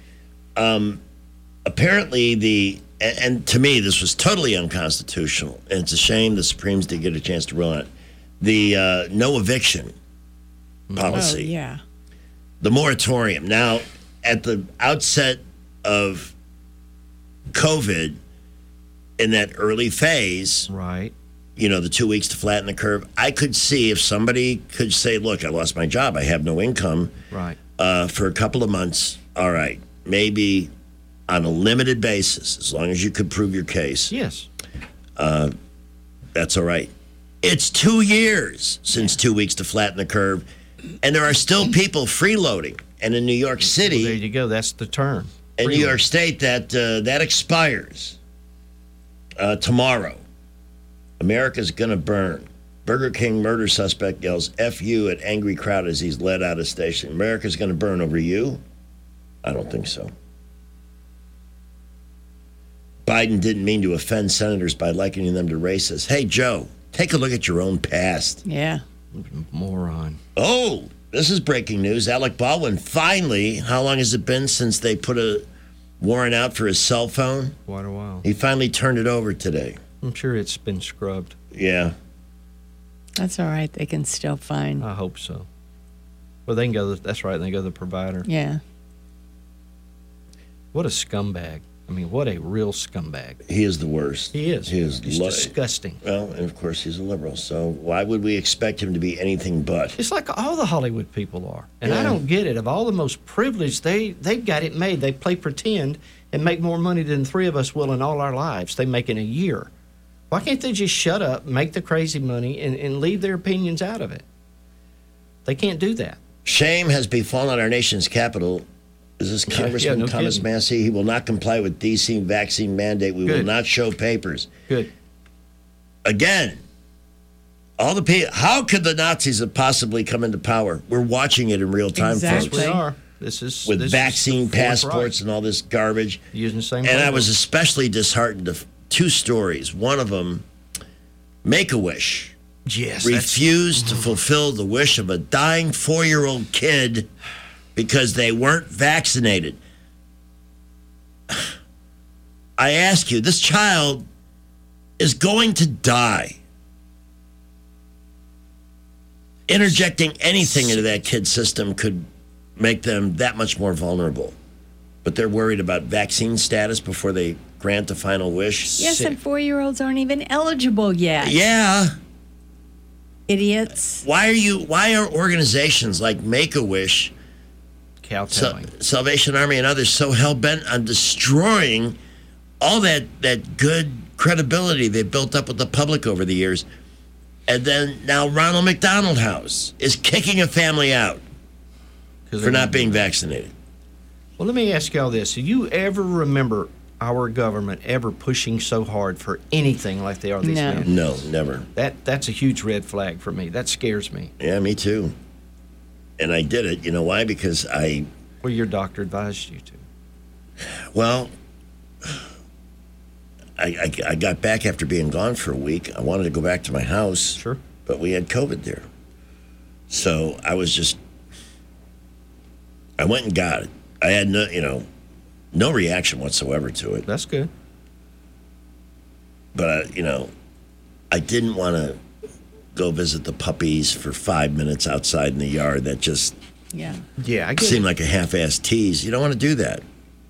Apparently, and to me, this was totally unconstitutional, and it's a shame the Supremes didn't get a chance to rule on it. The no eviction policy. Oh, yeah. The moratorium. Now, at the outset of COVID, in that early phase, right? The 2 weeks to flatten the curve, I could see if somebody could say, look, I lost my job, I have no income. Right. For a couple of months, all right, maybe on a limited basis, as long as you could prove your case. Yes. That's all right. It's 2 years since 2 weeks to flatten the curve, and there are still people freeloading. And in New York City... Well, there you go. That's the term. In New York State, that expires tomorrow. America's gonna burn. Burger King murder suspect yells F you at angry crowd as he's led out of station. America's gonna burn over you? I don't think so. Biden didn't mean to offend senators by likening them to racists. Hey, Joe, take a look at your own past. Yeah. Moron. Oh, this is breaking news. Alec Baldwin finally, how long has it been since they put a warrant out for his cell phone? Quite a while. He finally turned it over today. I'm sure it's been scrubbed. Yeah. That's all right. They can still find. I hope so. Well, they can go. That's right. They can go to the provider. Yeah. What a scumbag. I mean, what a real scumbag. He is the worst. He is. He's disgusting. Well, and of course, he's a liberal. So why would we expect him to be anything but? It's like all the Hollywood people are. And Yeah. I don't get it. Of all the most privileged, they've got it made. They play pretend and make more money than three of us will in all our lives. They make in a year. Why can't they just shut up, make the crazy money, and leave their opinions out of it? They can't do that. Shame has befallen our nation's capital. Is this Congressman no Thomas kidding. Massey? He will not comply with DC vaccine mandate. We will Good. not show papers. Good. Again, all the people. How could the Nazis have possibly come into power? We're watching it in real time, Exactly. folks. We are. This is With this vaccine is the Fourth passports Reich. and all this garbage. Using the same. And I playbook. was especially disheartened of two stories. One of them, Make-A-Wish yes, refused to fulfill the wish of a dying 4-year-old kid because they weren't vaccinated. I ask you, this child is going to die. Interjecting anything into that kid's system could make them that much more vulnerable. But they're worried about vaccine status before they grant a final wish. Yes, and 4-year-olds aren't even eligible yet. Yeah. Idiots. Why are organizations like Make-A-Wish, Salvation Army, and others so hell-bent on destroying all that good credibility they built up with the public over the years? And then now Ronald McDonald House is kicking a family out for not being vaccinated. Well, let me ask y'all this. Do you ever remember our government ever pushing so hard for anything like they are these No. men? No, never. That's a huge red flag for me. That scares me. Yeah, me too. And I did it. You know why? Because Well, your doctor advised you to. Well, I got back after being gone for a week. I wanted to go back to my house. Sure. But we had COVID there. So I went and got it. I had no reaction whatsoever to it. That's good. But, I didn't want to go visit the puppies for 5 minutes outside in the yard. That just Yeah. Yeah, I get seemed it. like a half-assed tease. You don't want to do that.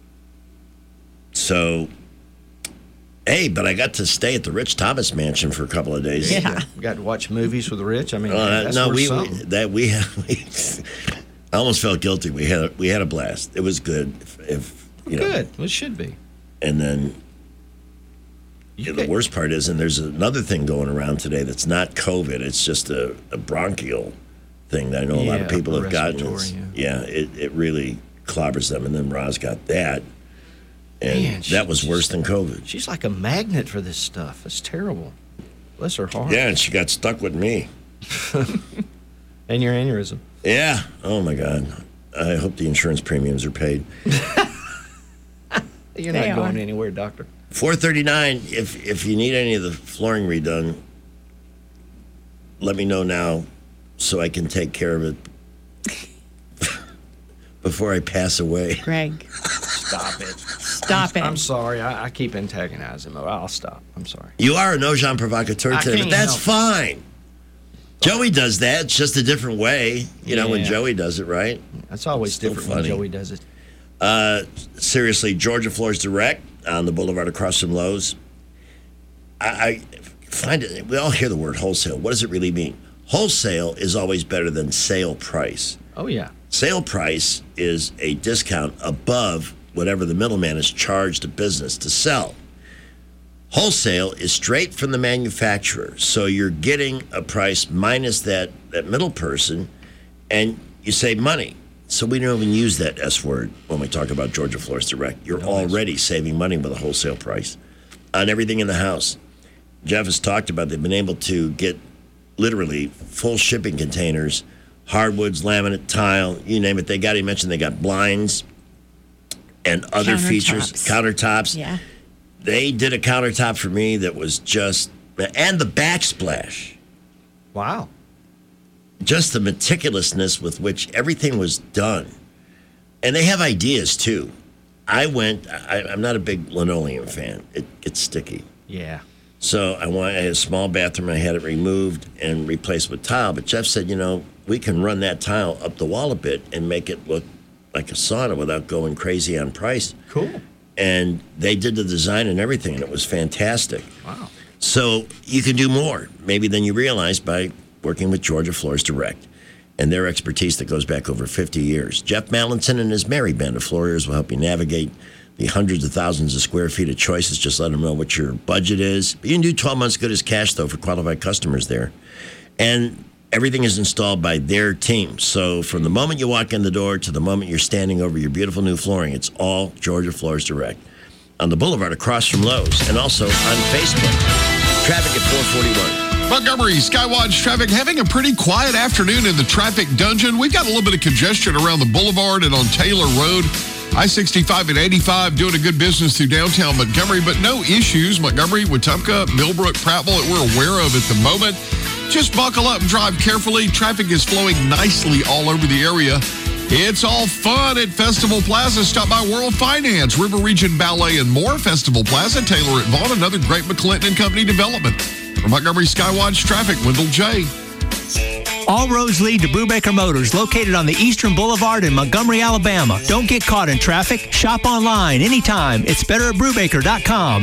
So, hey, but I got to stay at the Rich Thomas Mansion for a couple of days. Yeah. Got to watch movies with Rich. I mean, that's no, worth something. I almost felt guilty. We had a blast. It was good. If Good. Well, it should be. And then the worst part is, and there's another thing going around today that's not COVID. It's just a bronchial thing that I know a lot of people have gotten. It really clobbers them. And then Roz got that. And Man, that was worse than COVID. She's like a magnet for this stuff. It's terrible. Bless her heart. Yeah, and she got stuck with me. And your aneurysm. Yeah. Oh, my God. I hope the insurance premiums are paid. You're They not going are. anywhere, doctor. $439. If you need any of the flooring redone, let me know now so I can take care of it before I pass away. Greg, Stop it. stop it. I'm sorry. I keep antagonizing him. I'll stop. I'm sorry. You are a no-Jean provocateur I today, but can't that's help fine. Joey does that. It's just a different way, when Yeah. Joey does it, right? That's always Still different funny. when Joey does it. Seriously, Georgia Floors Direct on the boulevard across from Lowe's. I find it, we all hear the word wholesale. What does it really mean? Wholesale is always better than sale price. Oh, yeah. Sale price is a discount above whatever the middleman is charged a business to sell. Wholesale is straight from the manufacturer. So you're getting a price minus that middle person, and you save money. So we don't even use that S word when we talk about Georgia Floors Direct. You're already saving money with a wholesale price on everything in the house. Jeff has talked about they've been able to get literally full shipping containers, hardwoods, laminate, tile, you name it. He mentioned they got blinds and other features, countertops. Yeah. they did a countertop for me that was just, and the backsplash. Wow. Just the meticulousness with which everything was done. And they have ideas, too. I'm not a big linoleum fan. It gets sticky. Yeah. So I had a small bathroom. I had it removed and replaced with tile. But Jeff said, we can run that tile up the wall a bit and make it look like a sauna without going crazy on price. Cool. And they did the design and everything, and it was fantastic. Wow. So you can do more, maybe than you realize, by working with Georgia Floors Direct and their expertise that goes back over 50 years. Jeff Mallinson and his merry band of floorers will help you navigate the hundreds of thousands of square feet of choices. Just let them know what your budget is. But you can do 12 months good as cash, though, for qualified customers there. And everything is installed by their team. So from the moment you walk in the door to the moment you're standing over your beautiful new flooring, it's all Georgia Floors Direct. On the boulevard across from Lowe's, and also on Facebook. Traffic at 441. Montgomery Skywatch traffic having a pretty quiet afternoon in the traffic dungeon. We've got a little bit of congestion around the boulevard and on Taylor Road. I-65 and 85 doing a good business through downtown Montgomery, but no issues. Montgomery, Wetumpka, Millbrook, Prattville that we're aware of at the moment. Just buckle up and drive carefully. Traffic is flowing nicely all over the area. It's all fun at Festival Plaza. Stop by World Finance, River Region Ballet, and more. Festival Plaza, Taylor at Vaughn, another great McClinton and Company development. For Montgomery Skywatch Traffic, Wendell J. All roads lead to Brubaker Motors, located on the Eastern Boulevard in Montgomery, Alabama. Don't get caught in traffic. Shop online anytime. It's better at Brubaker.com.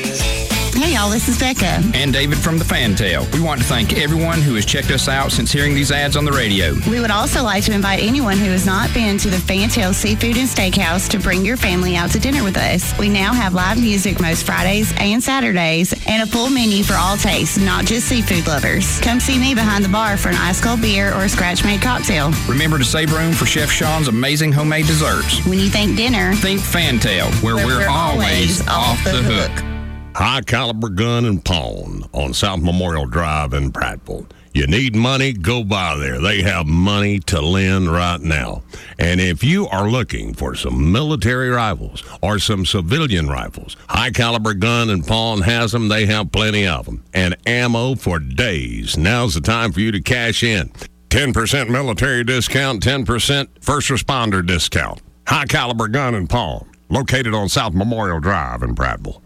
Hey y'all, this is Becca. And David from the Fantail. We want to thank everyone who has checked us out since hearing these ads on the radio. We would also like to invite anyone who has not been to the Fantail Seafood and Steakhouse to bring your family out to dinner with us. We now have live music most Fridays and Saturdays and a full menu for all tastes, not just seafood lovers. Come see me behind the bar for an ice cold beer or a scratch-made cocktail. Remember to save room for Chef Sean's amazing homemade desserts. When you think dinner, think Fantail, where we're always off the hook. High Caliber Gun and Pawn on South Memorial Drive in Prattville. You need money? Go by there. They have money to lend right now. And if you are looking for some military rifles or some civilian rifles, High Caliber Gun and Pawn has them. They have plenty of them. And ammo for days. Now's the time for you to cash in. 10% military discount, 10% first responder discount. High Caliber Gun and Pawn, located on South Memorial Drive in Prattville.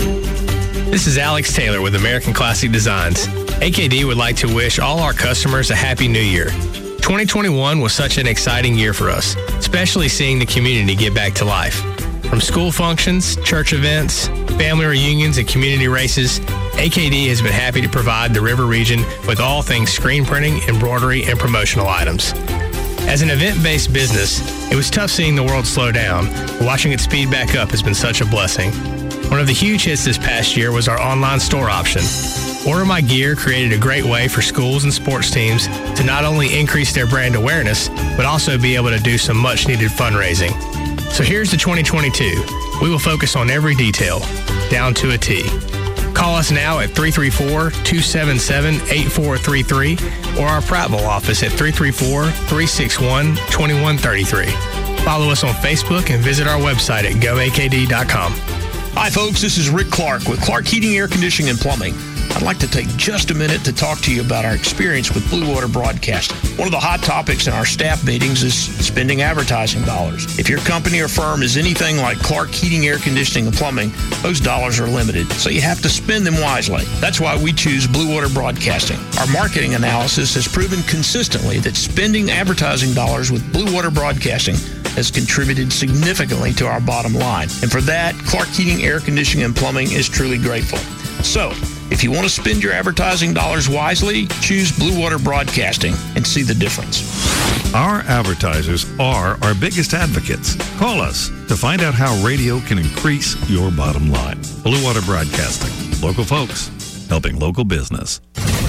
This is Alex Taylor with American Classic Designs. AKD would like to wish all our customers a Happy New Year. 2021 was such an exciting year for us, especially seeing the community get back to life. From school functions, church events, family reunions, and community races, AKD has been happy to provide the River Region with all things screen printing, embroidery, and promotional items. As an event-based business, it was tough seeing the world slow down, but watching it speed back up has been such a blessing. One of the huge hits this past year was our online store option. Order My Gear created a great way for schools and sports teams to not only increase their brand awareness, but also be able to do some much-needed fundraising. So here's to 2022. We will focus on every detail, down to a T. Call us now at 334-277-8433 or our Prattville office at 334-361-2133. Follow us on Facebook and visit our website at goakd.com. Hi, folks. This is Rick Clark with Clark Heating, Air Conditioning, and Plumbing. I'd like to take just a minute to talk to you about our experience with Blue Water Broadcasting. One of the hot topics in our staff meetings is spending advertising dollars. If your company or firm is anything like Clark Heating, Air Conditioning, and Plumbing, those dollars are limited, so you have to spend them wisely. That's why we choose Blue Water Broadcasting. Our marketing analysis has proven consistently that spending advertising dollars with Blue Water Broadcasting has contributed significantly to our bottom line. And for that, Clark Heating, Air Conditioning, and Plumbing is truly grateful. So, if you want to spend your advertising dollars wisely, choose Blue Water Broadcasting and see the difference. Our advertisers are our biggest advocates. Call us to find out how radio can increase your bottom line. Blue Water Broadcasting. Local folks helping local business.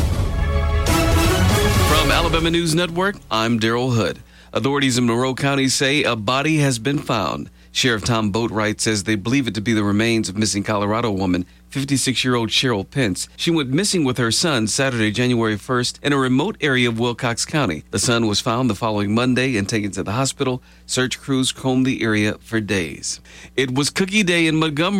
From Alabama News Network, I'm Daryl Hood. Authorities in Monroe County say a body has been found. Sheriff Tom Boatwright says they believe it to be the remains of missing Colorado woman, 56-year-old Cheryl Pence. She went missing with her son Saturday, January 1st, in a remote area of Wilcox County. The son was found the following Monday and taken to the hospital. Search crews combed the area for days. It was Cookie Day in Montgomery.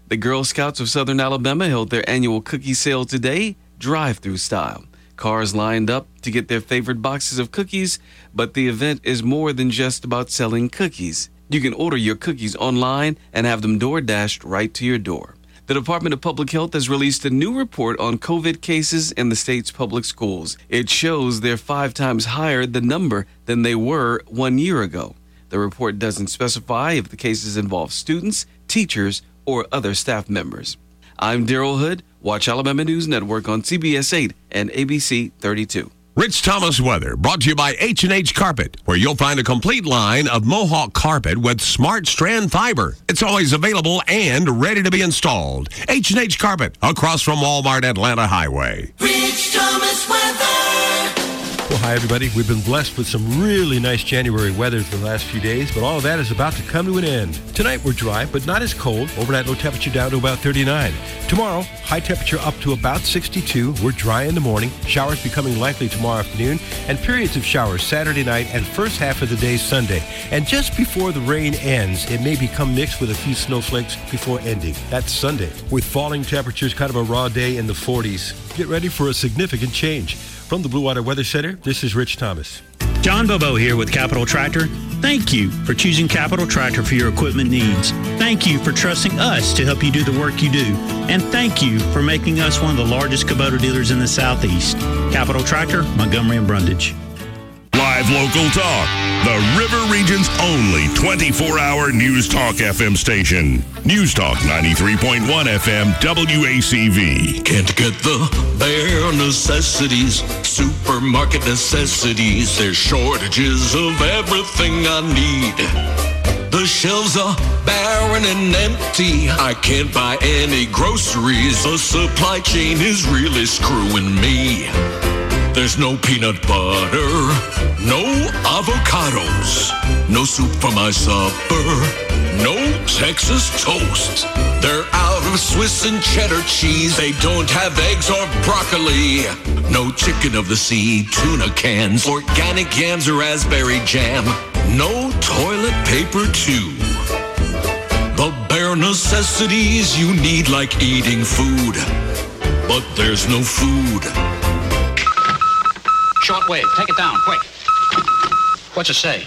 The Girl Scouts of Southern Alabama held their annual cookie sale today, drive-through style. Cars lined up to get their favorite boxes of cookies, but the event is more than just about selling cookies. You can order your cookies online and have them door-dashed right to your door. The Department of Public Health has released a new report on COVID cases in the state's public schools. It shows they're 5 times higher the number than they were 1 year ago. The report doesn't specify if the cases involve students, teachers, or other staff members. I'm Daryl Hood. Watch Alabama News Network on CBS 8 and ABC 32. Rich Thomas weather brought to you by H&H Carpet, where you'll find a complete line of Mohawk carpet with smart strand fiber. It's always available and ready to be installed. H&H Carpet, across from Walmart Atlanta Highway. Rich Thomas weather. Well, hi, everybody. We've been blessed with some really nice January weather for the last few days, but all of that is about to come to an end. Tonight, we're dry, but not as cold. Overnight low temperature down to about 39. Tomorrow, high temperature up to about 62. We're dry in the morning. Showers becoming likely tomorrow afternoon, and periods of showers Saturday night and first half of the day Sunday. And just before the rain ends, it may become mixed with a few snowflakes before ending. That's Sunday. With falling temperatures, kind of a raw day in the 40s. Get ready for a significant change. From the Blue Water Weather Center, this is Rich Thomas. John Bobo here with Capital Tractor. Thank you for choosing Capital Tractor for your equipment needs. Thank you for trusting us to help you do the work you do. And thank you for making us one of the largest Kubota dealers in the Southeast. Capital Tractor, Montgomery and Brundage. Live local talk. The River Region's only 24-hour News Talk FM station. News Talk 93.1 FM WACV. Can't get the bare necessities, supermarket necessities. There's shortages of everything I need. The shelves are barren and empty. I can't buy any groceries. The supply chain is really screwing me. There's no peanut butter, no avocados, no soup for my supper, no Texas toast. They're out of Swiss and cheddar cheese. They don't have eggs or broccoli. No chicken of the sea, tuna cans, organic yams or raspberry jam. No toilet paper too. The bare necessities you need, like eating food. But there's no food. Shortwave, take it down, quick. What's it say?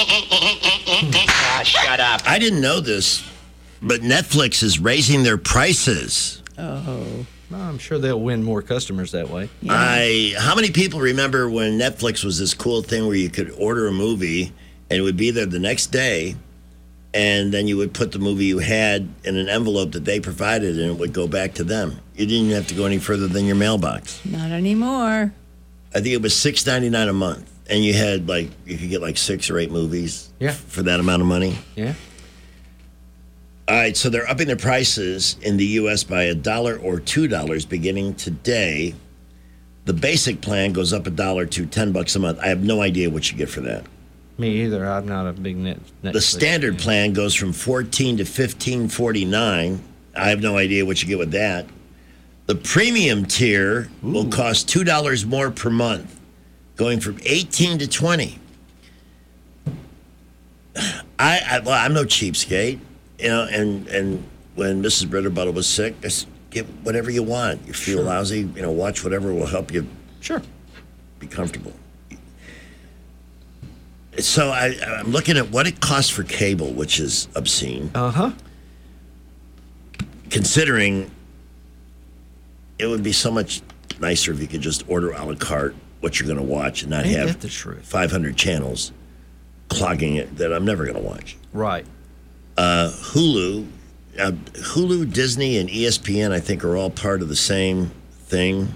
Shut up. I didn't know this, but Netflix is raising their prices. Oh, well, I'm sure they'll win more customers that way. How many people remember when Netflix was this cool thing where you could order a movie and it would be there the next day, and then you would put the movie you had in an envelope that they provided, and it would go back to them. You didn't even have to go any further than your mailbox. Not anymore. I think it was $6.99 a month, and you could get like 6 or 8 movies for that amount of money. Yeah. All right, so they're upping their prices in the U.S. by $1 or $2 beginning today. The basic plan goes up $1 to $10 a month. I have no idea what you get for that. Me either. I'm not a big Netflix. The standard plan goes from $14 to $15.49. I have no idea what you get with that. The premium tier will cost $2 more per month, going from $18 to $20. I'm no cheapskate, and when Mrs. Britterbuttle was sick, I said, get whatever you want. You feel lousy, watch whatever will help you be comfortable. So I'm looking at what it costs for cable, which is obscene. Considering it would be so much nicer if you could just order a la carte what you're going to watch and not have 500 channels clogging it that I'm never going to watch. Right. Hulu, Disney, and ESPN, I think, are all part of the same thing.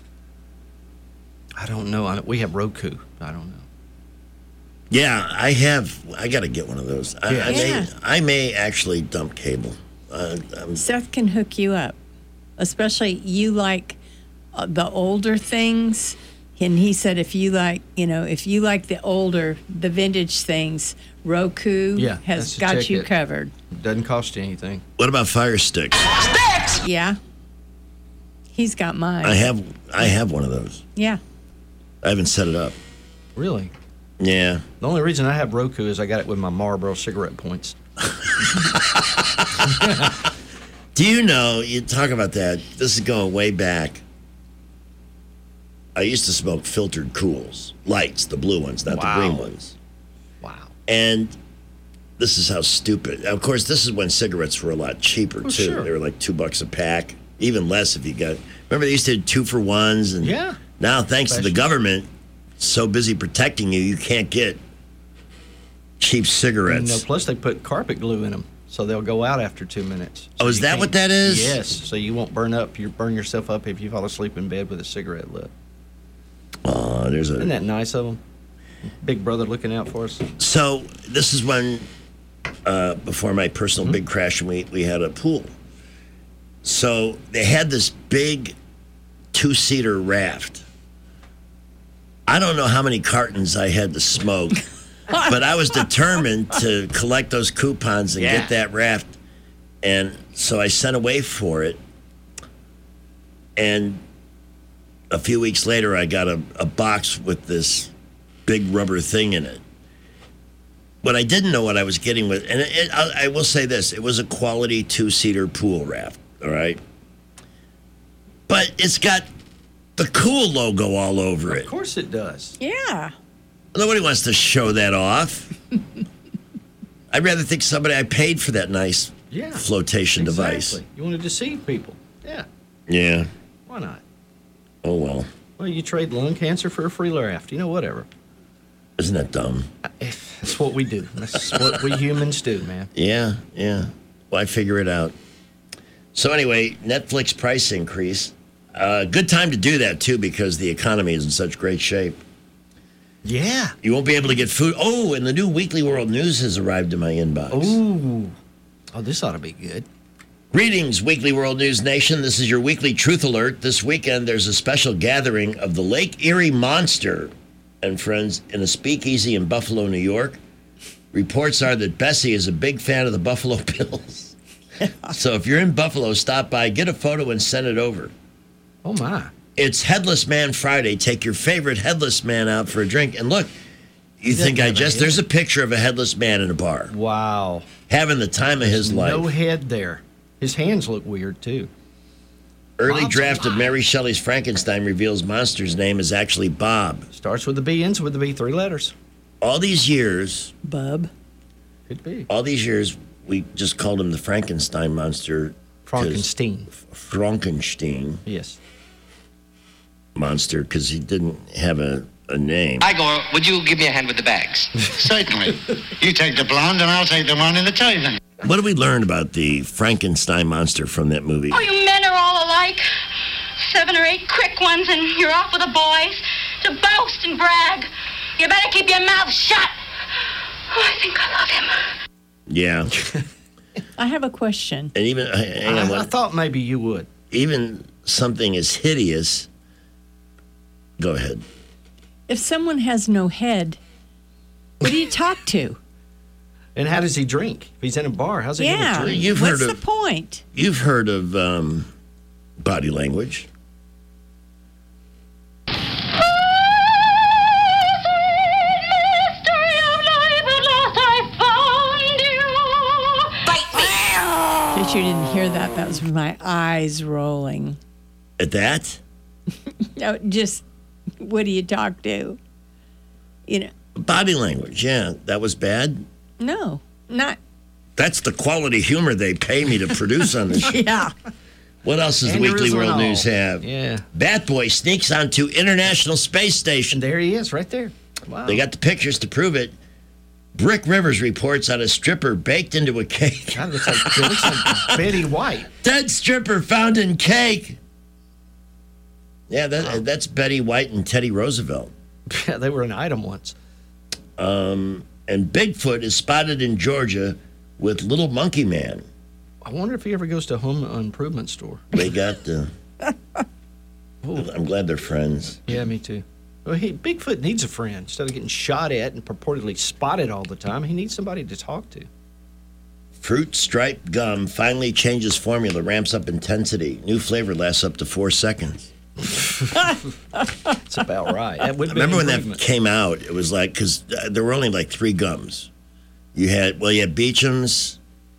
I don't know. We have Roku. I don't know. Yeah, I got to get one of those. I may actually dump cable. Seth can hook you up. Especially you like the older things, and he said if you like the vintage things, Roku has got you covered. Doesn't cost you anything. What about Fire Sticks? Sticks. Yeah, he's got mine. I have one of those. Yeah, I haven't set it up. Really? Yeah. The only reason I have Roku is I got it with my Marlboro cigarette points. Do you know, you talk about that, this is going way back. I used to smoke filtered Cools, lights, the blue ones, not the green ones. Wow. And this is how stupid. Of course, this is when cigarettes were a lot cheaper, too. Sure. They were like $2 a pack, even less if you got. Remember, they used to do 2-for-1s? And Yeah. now, thanks to the government, so busy protecting you, you can't get cheap cigarettes. Plus, they put carpet glue in them, so they'll go out after 2 minutes. So Oh, is you that can't- what that is? Yes, so you won't burn yourself up if you fall asleep in bed with a cigarette lit. Oh, there's a. Isn't that nice of them? Big brother looking out for us. So this is when, before my personal big crash, and we had a pool. So they had this big 2-seater raft. I don't know how many cartons I had to smoke, but I was determined to collect those coupons and get that raft. And so I sent away for it. And a few weeks later, I got a box with this big rubber thing in it. What I didn't know what I was getting with, and I will say this, it was a quality 2-seater pool raft, all right? But it's got the Cool logo all over it. Of course it does. Yeah. Nobody wants to show that off. I'd rather think I paid for that nice flotation device. Exactly. You want to deceive people. Yeah. Yeah. Why not? Oh, well. Well, you trade lung cancer for a free raft. Whatever. Isn't that dumb? That's what we do. That's what we humans do, man. Yeah. Well, I figure it out. So anyway, Netflix price increase. Good time to do that, too, because the economy is in such great shape. Yeah. You won't be able to get food. Oh, and the new Weekly World News has arrived in my inbox. Ooh. Oh, this ought to be good. Greetings, Weekly World News Nation. This is your weekly truth alert. This weekend, there's a special gathering of the Lake Erie Monster and friends in a speakeasy in Buffalo, New York. Reports are that Bessie is a big fan of the Buffalo Bills. So if you're in Buffalo, stop by, get a photo, and send it over. Oh, my. It's Headless Man Friday. Take your favorite headless man out for a drink. And look, there's a picture of a headless man in a bar. Wow. Having the time of his life. No head there. His hands look weird, too. Early draft of Mary Shelley's Frankenstein reveals Monster's name is actually Bob. Starts with the B, ends with the B, 3 letters. All these years. Bub. Could be. All these years, we just called him the Frankenstein Monster. Frankenstein. Yes. Monster, because he didn't have a name. Igor, would you give me a hand with the bags? Certainly. You take the blonde and I'll take the one in the toy then. What did we learn about the Frankenstein monster from that movie? Oh, you men are all alike. 7 or 8 quick ones and you're off with the boys to boast and brag. You better keep your mouth shut. Oh, I think I love him. Yeah. I have a question. And even, hang on. I thought maybe you would. Even something as hideous. Go ahead. If someone has no head, what do you talk to? And how does he drink? If he's in a bar, how's he going to drink? What's the point? You've heard of body language. In case you didn't hear that, that was my eyes rolling. At that? No, just what do you talk to? Body language, yeah. That was bad? No, not. That's the quality humor they pay me to produce on this show. Yeah. What else does the Weekly World News have? Yeah. Batboy sneaks onto International Space Station. There he is, right there. Wow. They got the pictures to prove it. Brick Rivers reports on a stripper baked into a cake. God, it looks like Betty White. Dead stripper found in cake. Yeah, that's Betty White and Teddy Roosevelt. Yeah, they were an item once. And Bigfoot is spotted in Georgia with Little Monkey Man. I wonder if he ever goes to a home improvement store. They got the... I'm glad they're friends. Yeah, me too. Well, Bigfoot needs a friend. Instead of getting shot at and purportedly spotted all the time, he needs somebody to talk to. Fruit striped gum finally changes formula, ramps up intensity. New flavor lasts up to 4 seconds. That's about right. That would be remember when that came out, it was like, because there were only like 3 gums. You had Beecham's,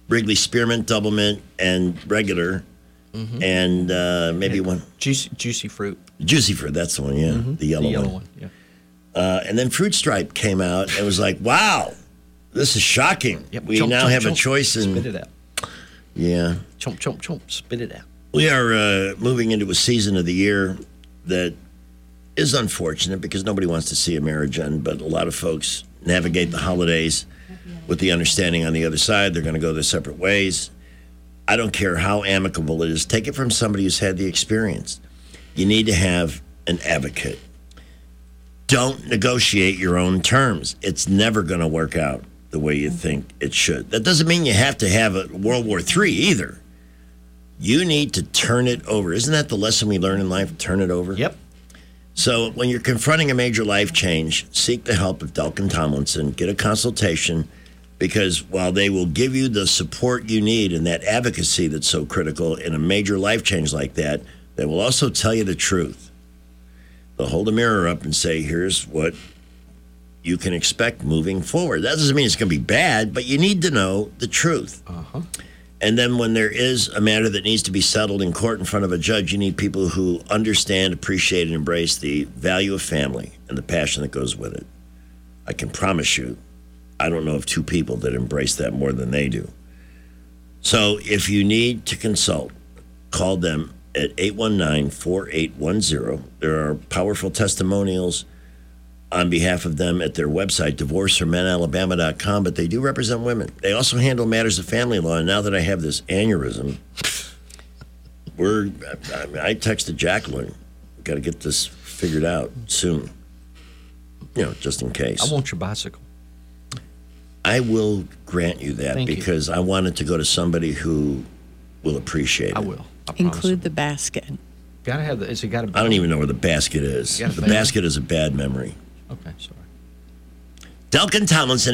Wrigley Spearmint, Double Mint, and regular, and maybe one. Juicy Fruit. Juicy Fruit, that's the one, yeah. The yellow one. Yeah. And then Fruit Stripe came out and was like, wow, this is shocking. Yep. We now have a choice in. Spit it out. Yeah. Chomp, chomp, chomp. Spit it out. We are moving into a season of the year that is unfortunate because nobody wants to see a marriage end, but a lot of folks navigate the holidays with the understanding on the other side they're going to go their separate ways. I don't care how amicable it is. Take it from somebody who's had the experience. You need to have an advocate. Don't negotiate your own terms. It's never going to work out the way you think it should. That doesn't mean you have to have a World War III either. You need to turn it over. Isn't that the lesson we learn in life? Turn it over? Yep. So when you're confronting a major life change, seek the help of Delkin Tomlinson. Get a consultation, because while they will give you the support you need and that advocacy that's so critical in a major life change like that, they will also tell you the truth. They'll hold a mirror up and say, here's what you can expect moving forward. That doesn't mean it's going to be bad, but you need to know the truth. And then when there is a matter that needs to be settled in court in front of a judge, you need people who understand, appreciate, and embrace the value of family and the passion that goes with it. I can promise you, I don't know of two people that embrace that more than they do. So if you need to consult, call them at 819-4810. There are powerful testimonials on behalf of them at their website, divorceformenalabama.com, but they do represent women. They also handle matters of family law, and now that I have this aneurysm, I texted Jacqueline, we've got to get this figured out soon, just in case. I want your bicycle. I will grant you that. Thank you. Because I want it to go to somebody who will appreciate it. I will. Include the basket. Gotta have the. It's got to. I don't even know where the basket is. The basket is a bad memory. Okay, sorry. Delkin Tomlinson,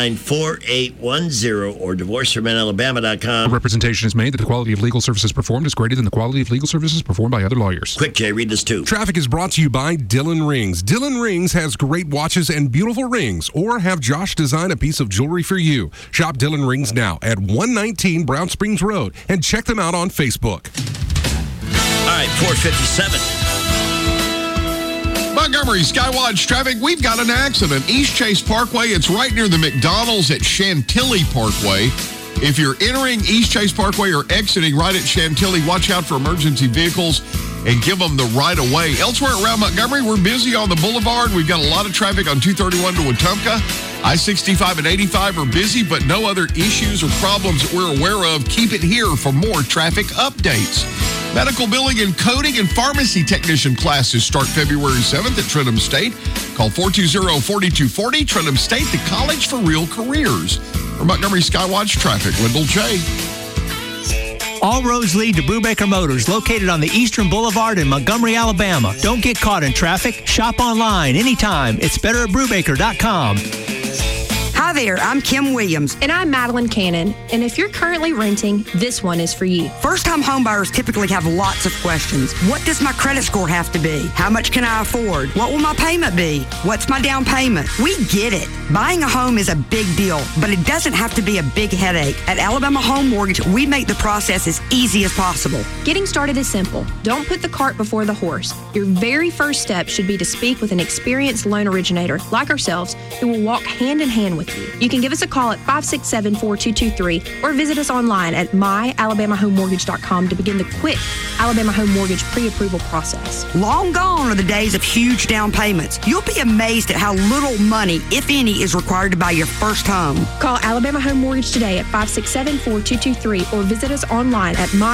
819-4810 or divorceformenalabama.com. Representation is made that the quality of legal services performed is greater than the quality of legal services performed by other lawyers. Quick, Jay, read this too. Traffic is brought to you by Dillon Rings. Dillon Rings has great watches and beautiful rings, or have Josh design a piece of jewelry for you. Shop Dillon Rings now at 119 Brown Springs Road and check them out on Facebook. All right, 457. Montgomery Skywatch traffic. We've got an accident. East Chase Parkway. It's right near the McDonald's at Chantilly Parkway. If you're entering East Chase Parkway or exiting right at Chantilly, watch out for emergency vehicles and give them the right of way. Elsewhere around Montgomery, we're busy on the boulevard. We've got a lot of traffic on 231 to Wetumpka. I-65 and 85 are busy, but no other issues or problems that we're aware of. Keep it here for more traffic updates. Medical billing and coding and pharmacy technician classes start February 7th at Trenton State. Call 420-4240. Trenton State, the college for real careers. For Montgomery Skywatch traffic, Wendell J. All roads lead to Brubaker Motors, located on the Eastern Boulevard in Montgomery, Alabama. Don't get caught in traffic. Shop online anytime. It's better at Brubaker.com. Hi there, I'm Kim Williams. And I'm Madeline Cannon. And if you're currently renting, this one is for you. First-time homebuyers typically have lots of questions. What does my credit score have to be? How much can I afford? What will my payment be? What's my down payment? We get it. Buying a home is a big deal, but it doesn't have to be a big headache. At Alabama Home Mortgage, we make the process as easy as possible. Getting started is simple. Don't put the cart before the horse. Your very first step should be to speak with an experienced loan originator like ourselves who will walk hand in hand with you. You can give us a call at 567-4223 or visit us online at myalabamahomemortgage.com to begin the quick Alabama Home Mortgage pre-approval process. Long gone are the days of huge down payments. You'll be amazed at how little money, if any, is required to buy your first home. Call Alabama Home Mortgage today at 567-4223 or visit us online at